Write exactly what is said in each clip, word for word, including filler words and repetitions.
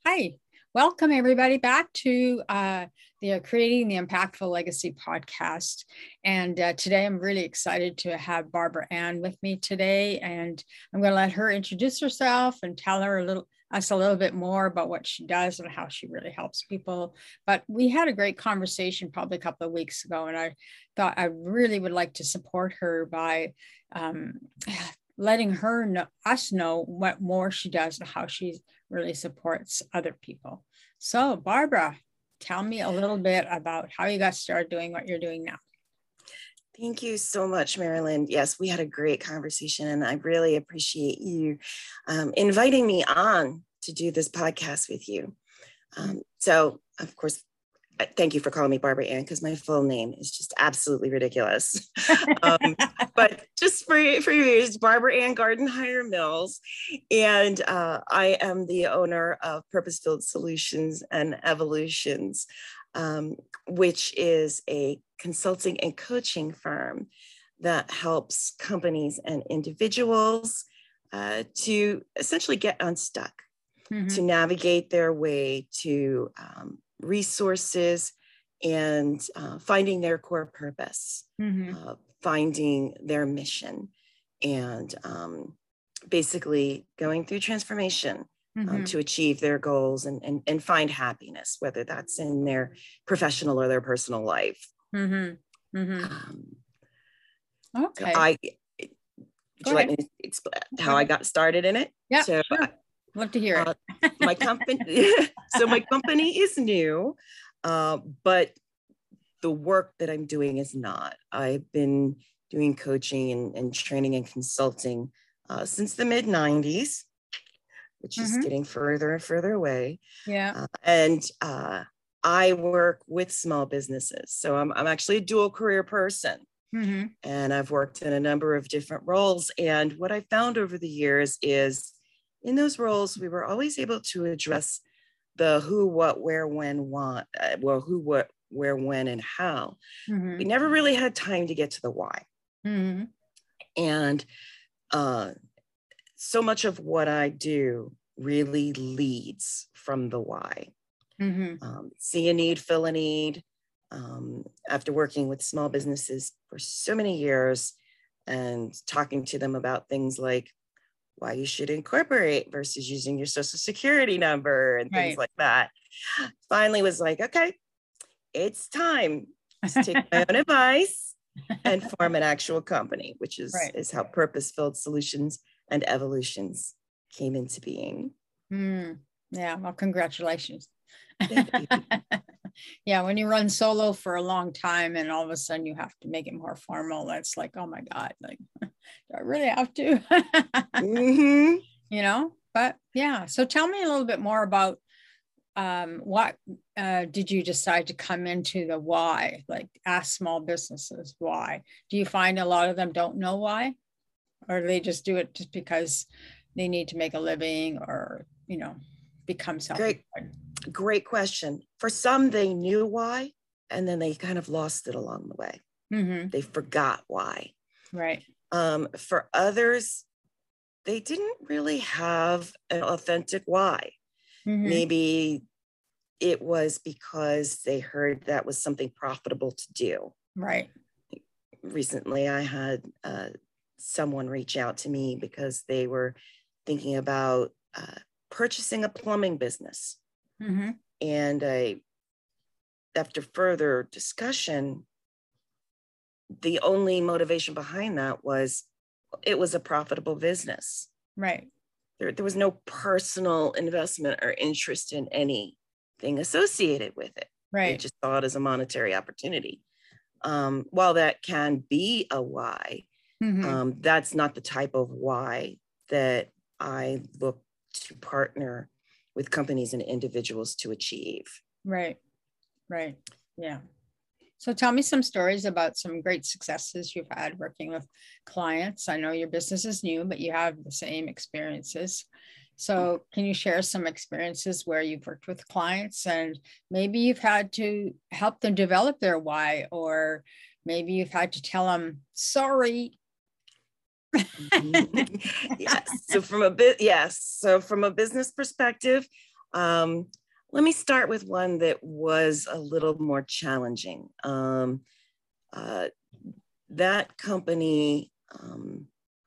Hi, welcome everybody back to uh, the uh, Creating the Impactful Legacy podcast. And uh, today I'm really excited to have Barbara Ann with me today. And I'm going to let her introduce herself and tell her a little, us a little bit more about what she does and how she really helps people. But we had a great conversation probably a couple of weeks ago, and I thought I really would like to support her by um, letting her know, us know what more she does and how she really supports other people. So Barbara, tell me a little bit about how you got started doing what you're doing now. Thank you so much, Marilyn. Yes, we had a great conversation, and I really appreciate you um, inviting me on to do this podcast with you. Um, so, of course, thank you for calling me Barbara Ann, because my full name is just absolutely ridiculous. um, but just for, for you, it's Barbara Ann Gardenhire Mills. And uh, I am the owner of Purpose-Filled Solutions and Evolutions, um, which is a consulting and coaching firm that helps companies and individuals uh, to essentially get unstuck, mm-hmm. to navigate their way to um, resources and uh, finding their core purpose, mm-hmm. uh, finding their mission, and um, basically going through transformation mm-hmm. um, to achieve their goals and, and, and find happiness, whether that's in their professional or their personal life. Mm-hmm. Mm-hmm. Um, okay. So I, would you like me to explain how I got started in it? Yeah, so sure. Love to hear it. uh, my company, so my company is new, uh, but the work that I'm doing is not. I've been doing coaching and, and training and consulting uh, since the mid nineties, which mm-hmm. is getting further and further away. Yeah. Uh, and uh, I work with small businesses. So I'm, I'm actually a dual career person. Mm-hmm. And I've worked in a number of different roles. And what I found over the years is in those roles, we were always able to address the who, what, where, when, why, uh, well, who, what, where, when, and how. Mm-hmm. We never really had time to get to the why. Mm-hmm. And uh, so much of what I do really leads from the why. Mm-hmm. Um, see a need, fill a need. Um, after working with small businesses for so many years and talking to them about things like why you should incorporate versus using your social security number and things right. like that. Finally was like, okay, it's time to take my own advice and form an actual company, which is, right. is how Purpose-Filled Solutions and Evolutions came into being. Mm, yeah, well, congratulations. Yeah, when you run solo for a long time and all of a sudden you have to make it more formal, that's like, oh my God, like, do I really have to? mm-hmm. You know, but yeah. So tell me a little bit more about um, what uh, did you decide to come into the why, like ask small businesses why? Do you find a lot of them don't know why? Or they just do it just because they need to make a living or, you know, become self-employed? Great. Great question. For some, they knew why, and then they kind of lost it along the way. Mm-hmm. They forgot why. Right. Um, for others, they didn't really have an authentic why. Mm-hmm. Maybe it was because they heard that was something profitable to do. Right. Recently, I had uh, someone reach out to me because they were thinking about uh, purchasing a plumbing business. Mm-hmm. And I, after further discussion, the only motivation behind that was it was a profitable business. Right. There, there was no personal investment or interest in anything associated with it. Right. They just saw it as a monetary opportunity. Um, while that can be a why, mm-hmm. um, that's not the type of why that I look to partner with companies and individuals to achieve. Right, right, yeah. So tell me some stories about some great successes you've had working with clients. I know your business is new, but you have the same experiences. So can you share some experiences where you've worked with clients and maybe you've had to help them develop their why, or maybe you've had to tell them, sorry. Yes. So from a bit, yes. So from a business perspective, Um, let me start with one that was a little more challenging. Um, uh, that company um,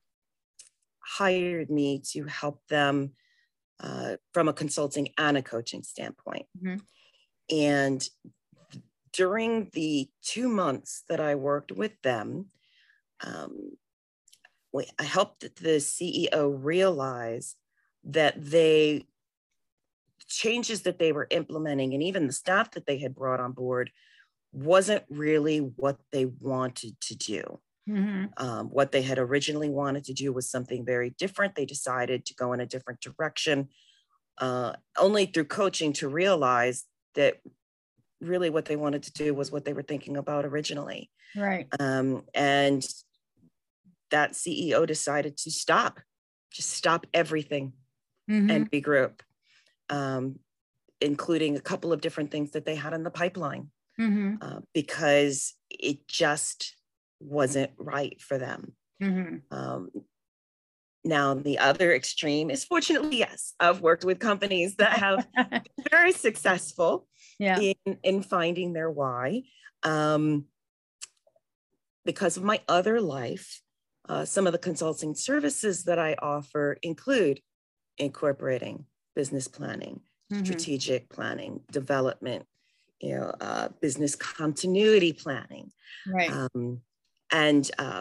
hired me to help them uh, from a consulting and a coaching standpoint. Mm-hmm. And during the two months that I worked with them, um, we, I helped the C E O realize that they changes that they were implementing and even the staff that they had brought on board wasn't really what they wanted to do. Mm-hmm. Um, what they had originally wanted to do was something very different. They decided to go in a different direction, uh, only through coaching to realize that really what they wanted to do was what they were thinking about originally. Right. Um, and that C E O decided to stop, just stop everything mm-hmm. and regroup. Um, including a couple of different things that they had in the pipeline, mm-hmm. uh, because it just wasn't right for them. Mm-hmm. Um, now, the other extreme is fortunately, yes, I've worked with companies that have been very successful yeah. in, in finding their why. Um, because of my other life, uh, some of the consulting services that I offer include incorporating business planning, mm-hmm. strategic planning, development, you know, uh, business continuity planning, right. um, and uh,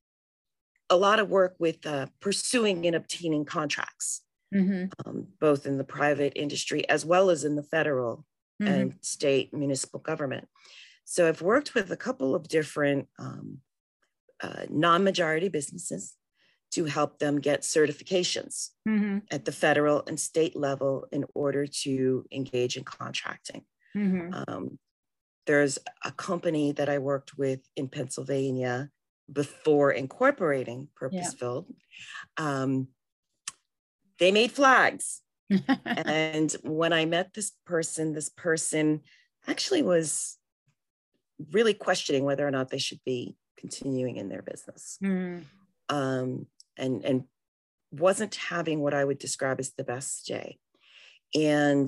a lot of work with uh, pursuing and obtaining contracts, mm-hmm. um, both in the private industry as well as in the federal mm-hmm. and state municipal government. So I've worked with a couple of different um, uh, non-majority businesses to help them get certifications mm-hmm. at the federal and state level in order to engage in contracting. Mm-hmm. Um, there's a company that I worked with in Pennsylvania before incorporating Purpose-Filled. Yeah. Um, they made flags. And when I met this person, this person actually was really questioning whether or not they should be continuing in their business. Mm. Um, and, and wasn't having what I would describe as the best day. And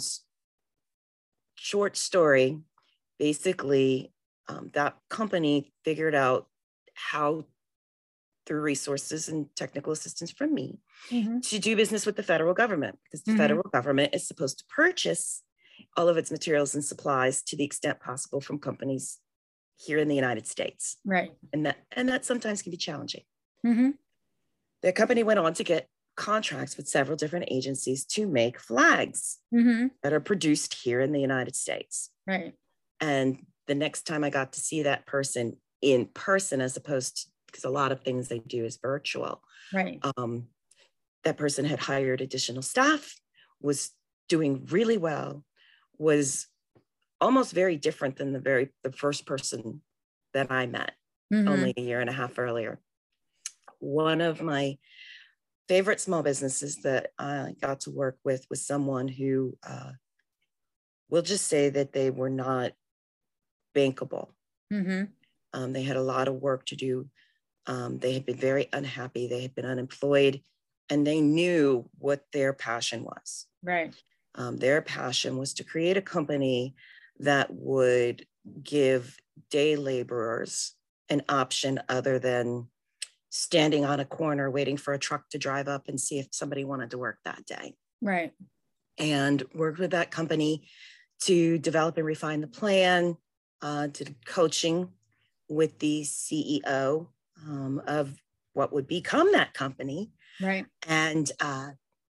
short story, basically, um, that company figured out how, through resources and technical assistance from me, mm-hmm. to do business with the federal government, because the mm-hmm. federal government is supposed to purchase all of its materials and supplies to the extent possible from companies here in the United States. Right. And that, and that sometimes can be challenging. Mm-hmm. The company went on to get contracts with several different agencies to make flags mm-hmm. that are produced here in the United States. Right. And the next time I got to see that person in person, as opposed to, because a lot of things they do is virtual. Right. Um, that person had hired additional staff, was doing really well, was almost very different than the very the first person that I met mm-hmm. only a year and a half earlier. One of my favorite small businesses that I got to work with was someone who, uh, we'll just say that they were not bankable. Mm-hmm. Um, they had a lot of work to do. Um, they had been very unhappy. They had been unemployed, and they knew what their passion was. Right. Um, their passion was to create a company that would give day laborers an option other than standing on a corner waiting for a truck to drive up and see if somebody wanted to work that day. Right. And worked with that company to develop and refine the plan, uh, did coaching with the C E O um, of what would become that company. Right. And uh,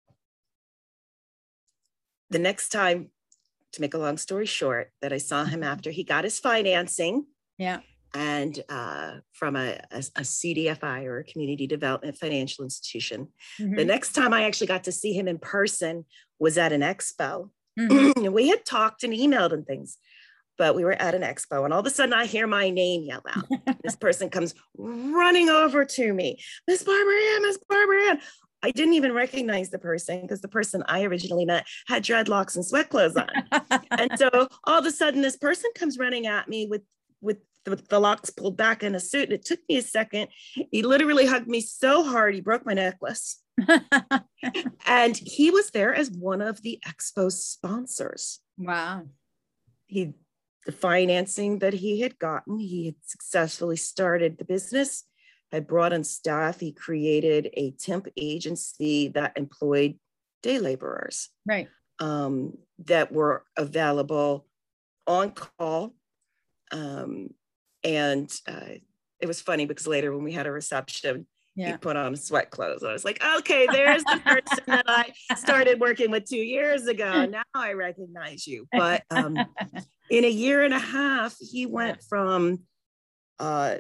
the next time, to make a long story short, that I saw him after he got his financing. Yeah. And uh, from a, a, a C D F I, or a community development financial institution. Mm-hmm. The next time I actually got to see him in person was at an expo. Mm-hmm. And we had talked and emailed and things, but we were at an expo, and all of a sudden I hear my name yell out. This person comes running over to me, Miss Barbara Ann, Miss Barbara Ann. I didn't even recognize the person, because the person I originally met had dreadlocks and sweat clothes on. And so all of a sudden this person comes running at me with with the, the locks pulled back in a suit. And it took me a second. He literally hugged me so hard, he broke my necklace. And he was there as one of the expo sponsors. Wow. He, the financing that he had gotten, he had successfully started the business, had brought on staff. He created a temp agency that employed day laborers. Right. Um, that were available on call. Um, and uh, it was funny because later when we had a reception, yeah. he put on sweat clothes. I was like, okay, there's the person that I started working with two years ago. Now I recognize you. But um, in a year and a half, he went from uh,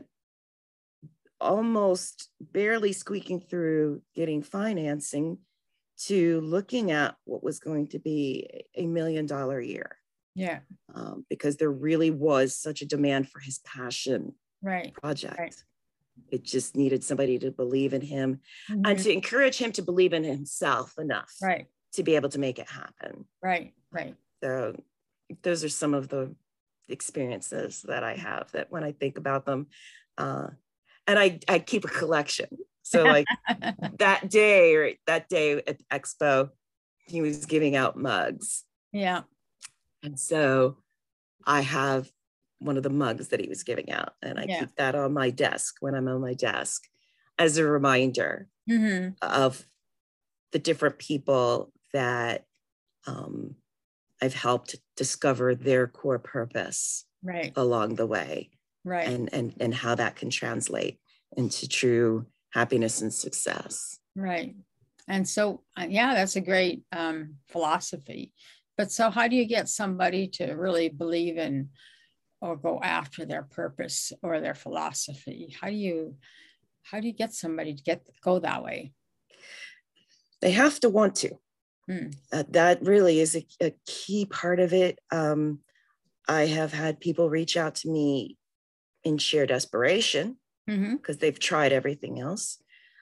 almost barely squeaking through getting financing to looking at what was going to be a million dollar a year. Yeah. Um, because there really was such a demand for his passion right. project. Right. It just needed somebody to believe in him mm-hmm. and to encourage him to believe in himself enough right. to be able to make it happen. Right. Right. So those are some of the experiences that I have that when I think about them, uh, and I, I keep a collection. So like that day or that day at the expo, he was giving out mugs. Yeah. And so I have one of the mugs that he was giving out, and I yeah. keep that on my desk when I'm on my desk as a reminder mm-hmm. of the different people that um, I've helped discover their core purpose right. along the way. Right. And, and, and how that can translate into true happiness and success. Right. And so, uh, yeah, that's a great um, philosophy. But so how do you get somebody to really believe in or go after their purpose or their philosophy? How do you, how do you get somebody to get go that way? They have to want to. Hmm. Uh, that really is a, a key part of it. Um, I have had people reach out to me in sheer desperation because mm-hmm. they've tried everything else.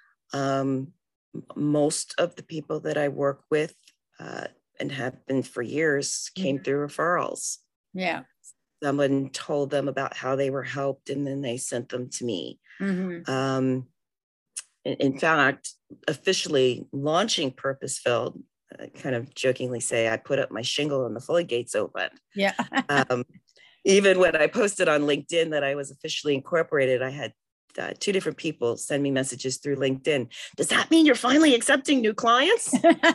Um, most of the people that I work with uh, and have been for years came mm-hmm. through referrals. Yeah. Someone told them about how they were helped and then they sent them to me. Mm-hmm. Um, in, in fact, officially launching Purpose Filled, I kind of jokingly say I put up my shingle and the floodgates opened. Yeah. um, even when I posted on LinkedIn that I was officially incorporated, I had uh, two different people send me messages through LinkedIn. Does that mean you're finally accepting new clients?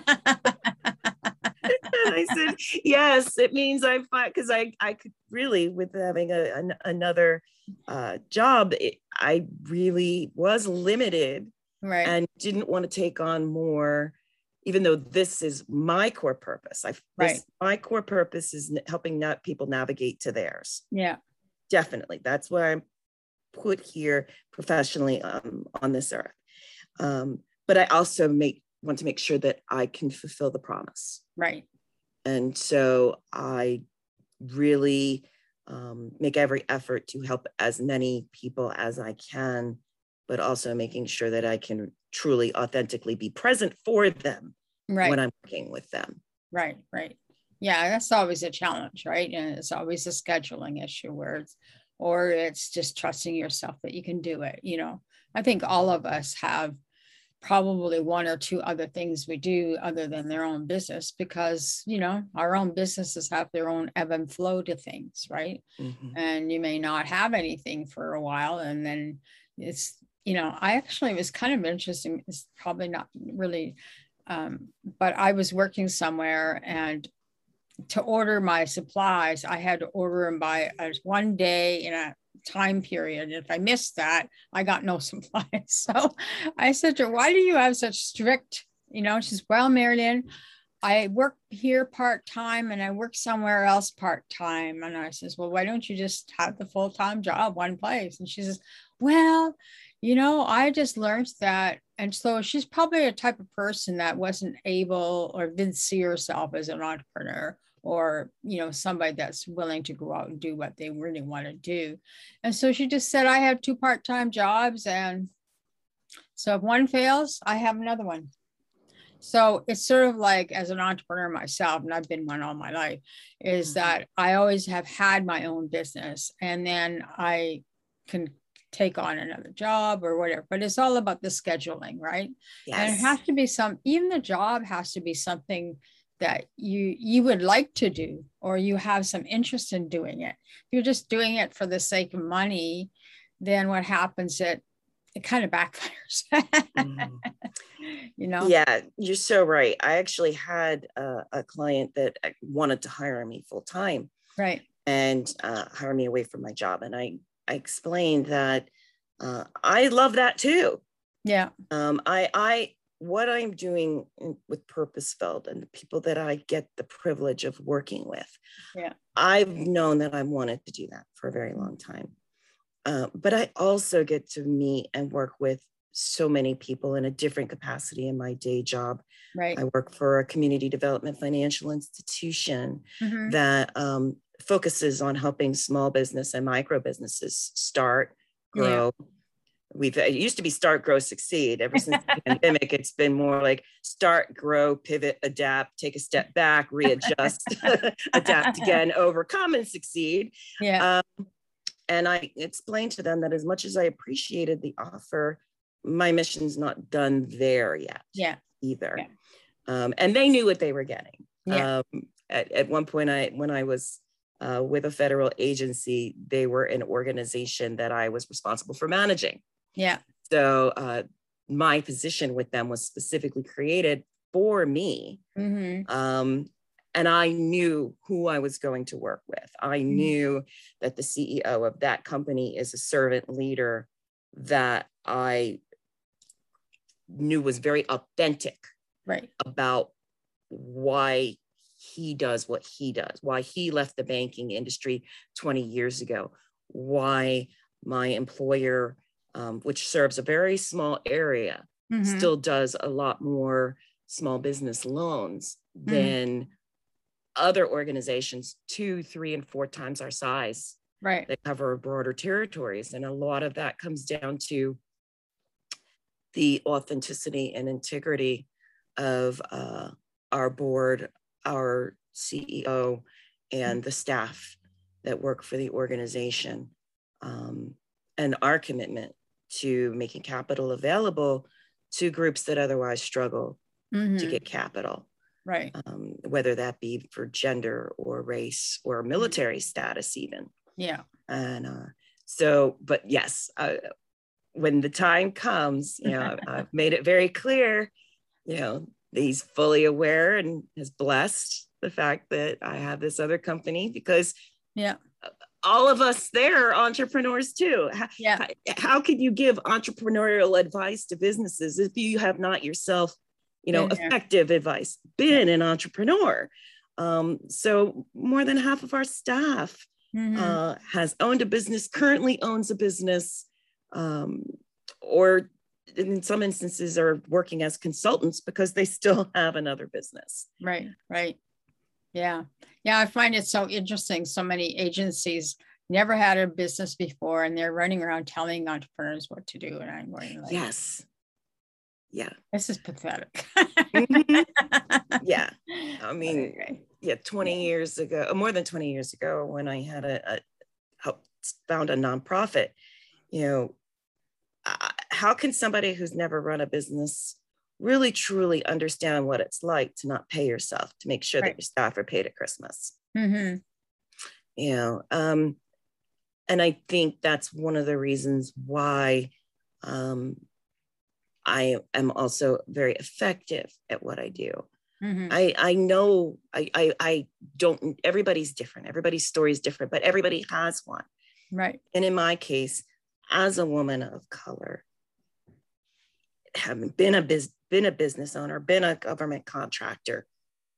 And I said, yes, it means I'm fine. Because I, I could really, with having a, an, another uh, job, it, I really was limited right. and didn't want to take on more, even though this is my core purpose. I, right. this, my core purpose is helping not people navigate to theirs. Yeah, definitely. That's why I'm put here professionally um, on this earth. Um, but I also make want to make sure that I can fulfill the promise. Right. And so I really um, make every effort to help as many people as I can, but also making sure that I can truly, authentically be present for them right. when I'm working with them. Right, right. Yeah, that's always a challenge, right? And it's always a scheduling issue where it's, or it's just trusting yourself that you can do it. You know, I think all of us have probably one or two other things we do other than their own business, because, you know, our own businesses have their own ebb and flow to things, right? Mm-hmm. And you may not have anything for a while, and then it's, you know, I actually, it was kind of interesting. It's probably not really, um, but I was working somewhere, and to order my supplies, I had to order them by uh, one day in a time period. If I missed that, I got no supplies. So I said to her, why do you have such strict, you know, she's, well, Marilyn, I work here part-time and I work somewhere else part-time. And I says, well, why don't you just have the full-time job one place? And she says, well, you know, I just learned that. And so she's probably a type of person that wasn't able or didn't see herself as an entrepreneur, or, you know, somebody that's willing to go out and do what they really want to do. And so she just said, I have two part-time jobs. And so if one fails, I have another one. So it's sort of like, as an entrepreneur myself, and I've been one all my life, is Mhm. that I always have had my own business, and then I can take on another job or whatever, but it's all about the scheduling, right? And it Yes. has to be some, even the job has to be something that you you would like to do, or you have some interest in doing it. If you're just doing it for the sake of money, then what happens, it it kind of backfires. Mhm. You know? Yeah, you're so right. I actually had a, a client that uh, wanted to hire me full time Right. and uh, hire me away from my job. And I, I explained that uh, I love that too. Yeah. Um, I, I, what I'm doing in, with Purposefilled and the people that I get the privilege of working with, Yeah. I've known that I wanted to do that for a very long time. Uh, but I also get to meet and work with so many people in a different capacity in my day job. Right. I work for a community development financial institution Mm-hmm. that um, focuses on helping small business and micro businesses start, Yeah. grow. We've it used to be start, grow, succeed. Ever since the pandemic, it's been more like start, grow, pivot, adapt, take a step back, readjust, adapt again, overcome, and succeed. Yeah. Um, and I explained to them that as much as I appreciated the offer, my mission's not done there yet Yeah. either. Yeah. Um, and they knew what they were getting. Yeah. Um, at, at one point, I when I was uh, with a federal agency, they were an organization that I was responsible for managing. Yeah. So uh, my position with them was specifically created for me. Mm-hmm. Um, and I knew who I was going to work with. I knew that the C E O of that company is a servant leader that I knew was very authentic Right. about why he does what he does, why he left the banking industry twenty years ago, why my employer, um, which serves a very small area, Mm-hmm. still does a lot more small business loans Mm-hmm. than other organizations, two, three, and four times our size, Right. that cover broader territories. And a lot of that comes down to the authenticity and integrity of uh, our board, our C E O, and the staff that work for the organization, um, and our commitment to making capital available to groups that otherwise struggle Mm-hmm. to get capital. Right. Um, whether that be for gender or race or military status even. Yeah. And uh, so, but yes, uh, when the time comes, you know, I've made it very clear, you know, he's fully aware and has blessed the fact that I have this other company, because yeah, all of us there are entrepreneurs too. How, yeah. how, how can you give entrepreneurial advice to businesses if you have not yourself, you know, Been there. effective advice, been an entrepreneur? Um, so more than half of our staff Mm-hmm. uh, has owned a business, currently owns a business, um, or in some instances are working as consultants because they still have another business. Right, right. Yeah. Yeah, I find it so interesting. So many agencies never had a business before, and they're running around telling entrepreneurs what to do. And I'm going like, yes. Yeah. This is pathetic. Mm-hmm. Yeah. I mean, okay. yeah, twenty yeah. years ago, more than twenty years ago, when I had a, a found a nonprofit, you know, uh, how can somebody who's never run a business really truly understand what it's like to not pay yourself, to make sure Right. that your staff are paid at Christmas? Mm-hmm. You know, um, and I think that's one of the reasons why um, I am also very effective at what I do. Mm-hmm. I, I know I, I, I don't, everybody's different. Everybody's story is different, but everybody has one. Right. And in my case, as a woman of color, having been a, biz, been a business owner, been a government contractor,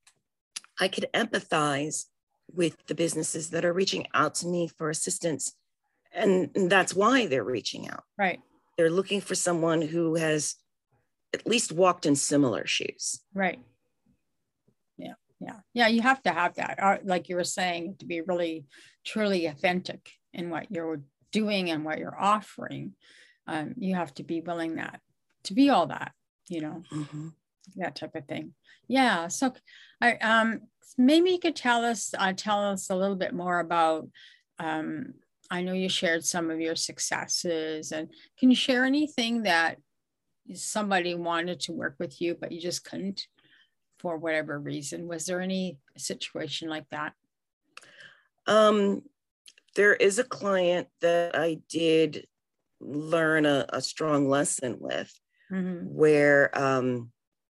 I could empathize with the businesses that are reaching out to me for assistance. And that's why they're reaching out. Right. They're looking for someone who has at least walked in similar shoes. Right. Yeah. Yeah. Yeah. You have to have that, uh, like you were saying, to be really, truly authentic in what you're doing and what you're offering. Um, you have to be willing that to be all that, you know. Mm-hmm. that type of thing. Yeah. So I um maybe you could tell us uh, tell us a little bit more about um I know you shared some of your successes, and can you share anything that somebody wanted to work with you but you just couldn't for whatever reason? Was there any situation like that? Um there is a client that I did learn a, a strong lesson with, mm-hmm. where um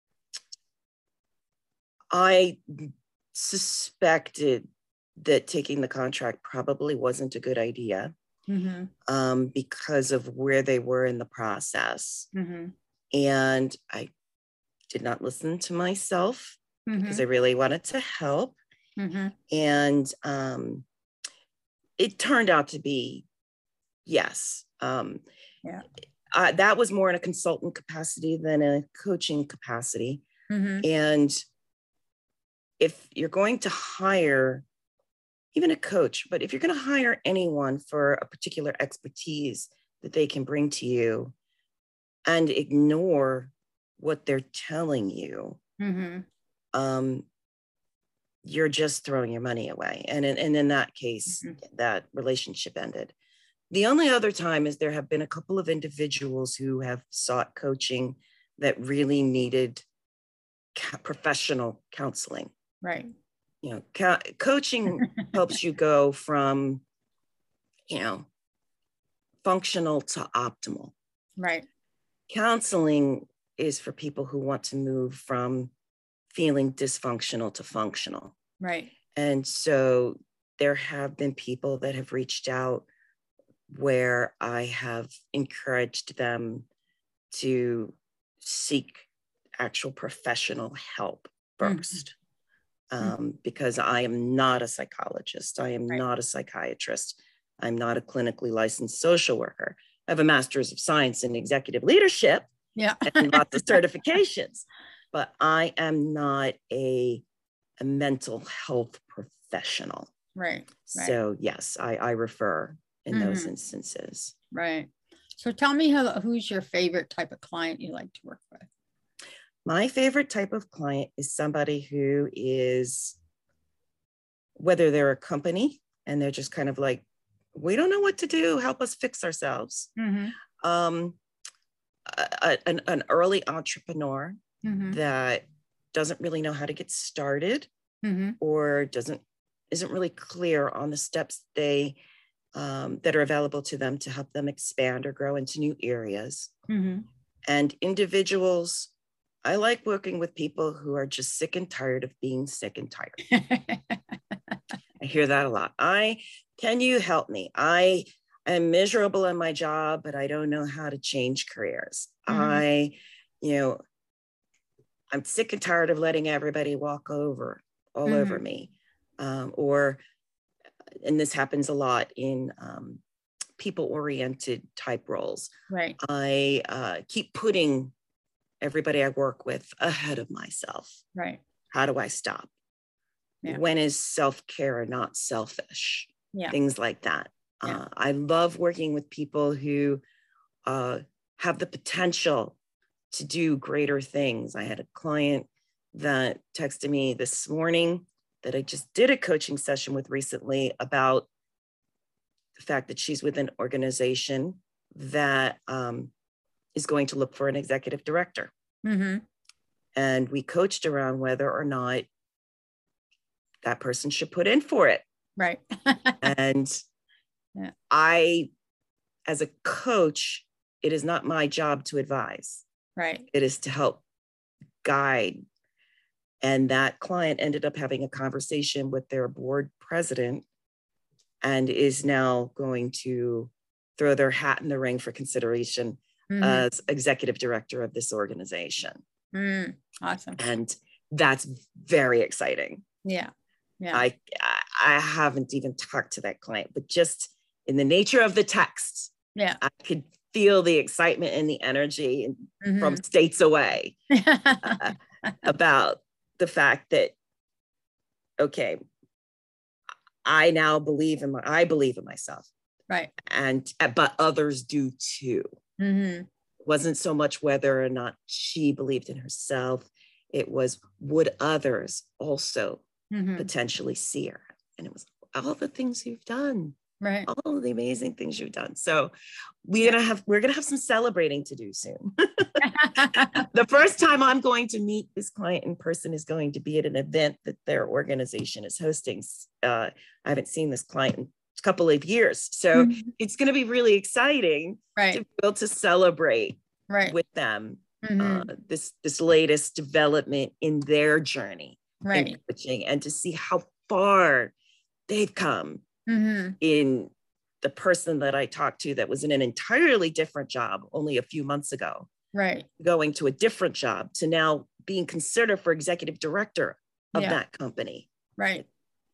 I suspected that taking the contract probably wasn't a good idea, mm-hmm. um, because of where they were in the process. Mm-hmm. And I did not listen to myself, mm-hmm. because I really wanted to help. Mm-hmm. And um, it turned out to be, yes. Um, yeah. I, that was more in a consultant capacity than a coaching capacity. Mm-hmm. And if you're going to hire even a coach, but if you're going to hire anyone for a particular expertise that they can bring to you and ignore what they're telling you, mm-hmm. um, you're just throwing your money away. And in, and in that case, mm-hmm. that relationship ended. The only other time is there have been a couple of individuals who have sought coaching that really needed ca- professional counseling. Right. You know, co- coaching helps you go from, you know, functional to optimal. Right. Counseling is for people who want to move from feeling dysfunctional to functional. Right. And so there have been people that have reached out where I have encouraged them to seek actual professional help first. Mm-hmm. Um, because I am not a psychologist. I am right. not a psychiatrist. I'm not a clinically licensed social worker. I have a master's of science in executive leadership, yeah. and lots of certifications, but I am not a, a mental health professional. Right. right. So yes, I, I refer in mm-hmm. those instances. Right. So tell me how, who's your favorite type of client you like to work with? My favorite type of client is somebody who is, whether they're a company and they're just kind of like, we don't know what to do, help us fix ourselves. Mm-hmm. Um, a, an, an early entrepreneur mm-hmm. that doesn't really know how to get started, mm-hmm. or doesn't isn't really clear on the steps they um, that are available to them to help them expand or grow into new areas. Mm-hmm. And individuals, I like working with people who are just sick and tired of being sick and tired. I hear that a lot. I, can you help me? I am miserable in my job, but I don't know how to change careers. Mm-hmm. I, you know, I'm sick and tired of letting everybody walk over, all mm-hmm. over me. Um, or, and this happens a lot in um, people-oriented type roles. Right. I uh, keep putting everybody I work with ahead of myself. Right. How do I stop? Yeah. When is self-care not selfish? Yeah. Things like that. Yeah. Uh, I love working with people who uh, have the potential to do greater things. I had a client that texted me this morning that I just did a coaching session with recently about the fact that she's with an organization that um, is going to look for an executive director. Mm-hmm. And we coached around whether or not that person should put in for it. Right. And yeah. I, as a coach, it is not my job to advise. Right. It is to help guide. And that client ended up having a conversation with their board president and is now going to throw their hat in the ring for consideration mm-hmm. as executive director of this organization. Mm, awesome. And that's very exciting. Yeah. Yeah. I, I haven't even talked to that client, but just in the nature of the text, yeah, I could feel the excitement and the energy mm-hmm. from states away uh, about the fact that, okay, I now believe in my, I believe in myself. Right. And, but others do too. Mm-hmm. It wasn't so much whether or not she believed in herself. It was, would others also Mm-hmm. potentially see her? And it was all the things you've done, Right. all of the amazing things you've done. So we're gonna have we're gonna have some celebrating to do soon. The first time I'm going to meet this client in person is going to be at an event that their organization is hosting. Uh, I haven't seen this client in a couple of years, so Mm-hmm. it's going to be really exciting Right. to be able to celebrate Right. with them Mm-hmm. uh, this this latest development in their journey Right. in coaching, and to see how far they've come. Mm-hmm. In the person that I talked to that was in an entirely different job only a few months ago, Right. going to a different job, to now being considered for executive director of Yeah. that company. Right.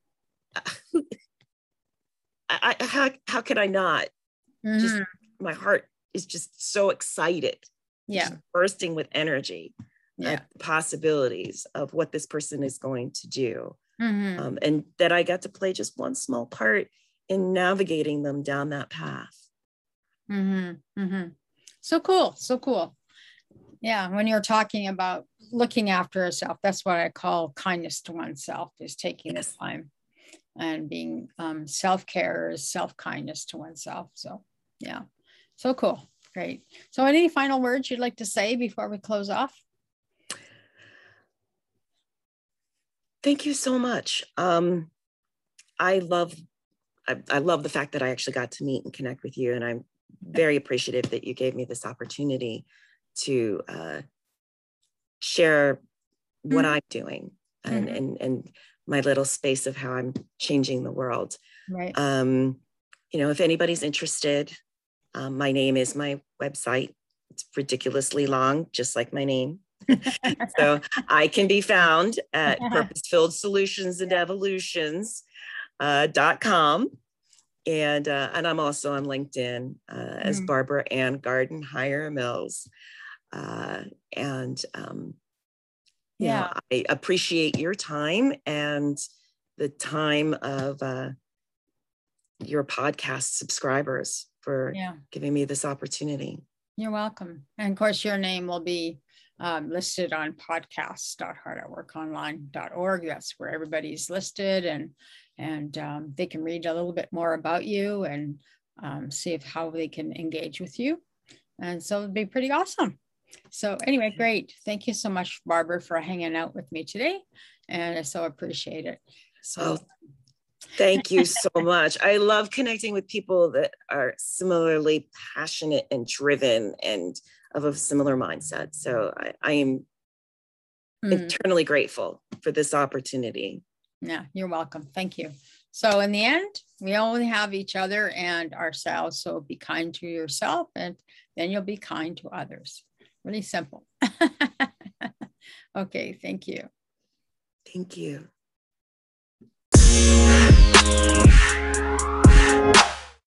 I, I, how, how could I not? Mm-hmm. Just, my heart is just so excited, Yeah. just bursting with energy Yeah. at the possibilities of what this person is going to do. Mm-hmm. Um, and that I got to play just one small part in navigating them down that path. Mm-hmm. Mm-hmm. So cool. So cool. Yeah. When you're talking about looking after yourself, that's what I call kindness to oneself, is taking Yes. the time, and being um, self-care is self-kindness to oneself. So yeah. So cool. Great. So any final words you'd like to say before we close off? Thank you so much. Um, I love, I, I love the fact that I actually got to meet and connect with you, and I'm very appreciative that you gave me this opportunity to uh, share what Mm-hmm. I'm doing and, Mm-hmm. and and my little space of how I'm changing the world. Right. Um, you know, if anybody's interested, um, my name is my website. It's ridiculously long, just like my name. So I can be found at purpose-filled solutions and evolutions uh, dot com. And, uh, and I'm also on LinkedIn uh, as Mm. Barbara Ann Garden Hire Mills. Uh, and, um, you Yeah. know, I appreciate your time and the time of uh, your podcast subscribers for Yeah. giving me this opportunity. You're welcome. And of course, your name will be um, listed on podcasts dot heart at work online dot org. That's where everybody's listed, and and um, they can read a little bit more about you and um, see if how they can engage with you. And so it'd be pretty awesome. So anyway, great. Thank you so much, Barbara, for hanging out with me today. And I so appreciate it. So Oh, thank you so much. I love connecting with people that are similarly passionate and driven and of a similar mindset. So I, I am mm. eternally grateful for this opportunity. Yeah, you're welcome. Thank you. So in the end, we only have each other and ourselves. So be kind to yourself, and then you'll be kind to others. Really simple. Okay, thank you. Thank you.